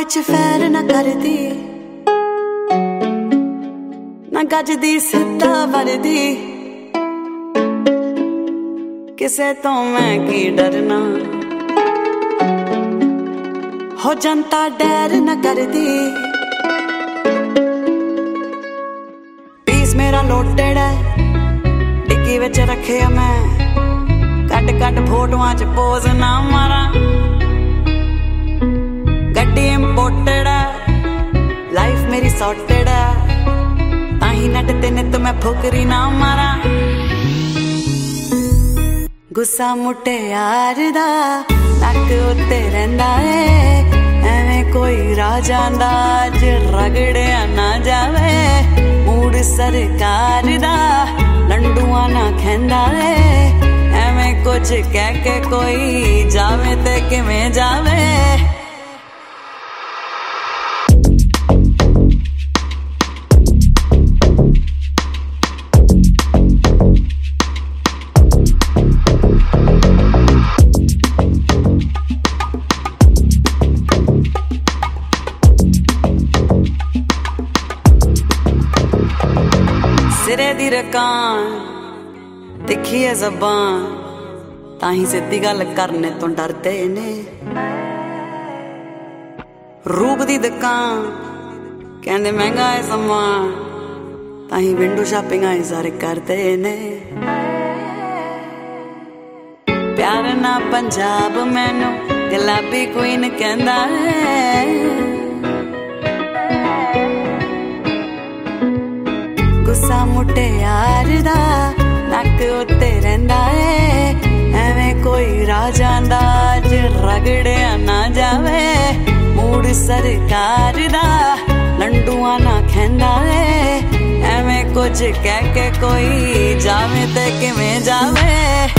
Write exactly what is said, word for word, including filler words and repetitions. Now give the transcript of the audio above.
च फैर न करदी ना गजदी सिद्धा वरदी किसे तो मैं की डरना हो जनता डैर न करदी पीस मेरा लोटेड़ा डिग्गी विच रखे मैं कट कट फोटोआं च पोज ना मारा गड्डी इंपोर्टेड है लाइफ मेरी सॉर्टेड है ताही नट ते नित मैं फुकरी ना मारा गुस्सा मुटे यार दा नक उत्ते रहिंदा है एवें कोई राजा दा अज रगड़िया ना जावे मूड सरकार दा लंडुआ ना खैंदा है एवें कुछ कह के कोई जावे ते किवें जावे सिरे दी रकान दिखिए जबान ताही सिद्धी गल करने तो डरदे ने रूप दी दुकान कहंदे महंगा है समान ताही विंडो शॉपिंग आई सारे करदे ने प्यार ना पंजाब मैनू गुलाबी क्वीन कहंदा है गुस्सा मुटे यार दा नक उत्ते रहिंदा है एवें कोई राजा दा अज रगड़िया ना जावे मूड सरकार दा लंडुआ ना खैंदा है एवें कुछ कह के कोई जावे ते किवें जावे।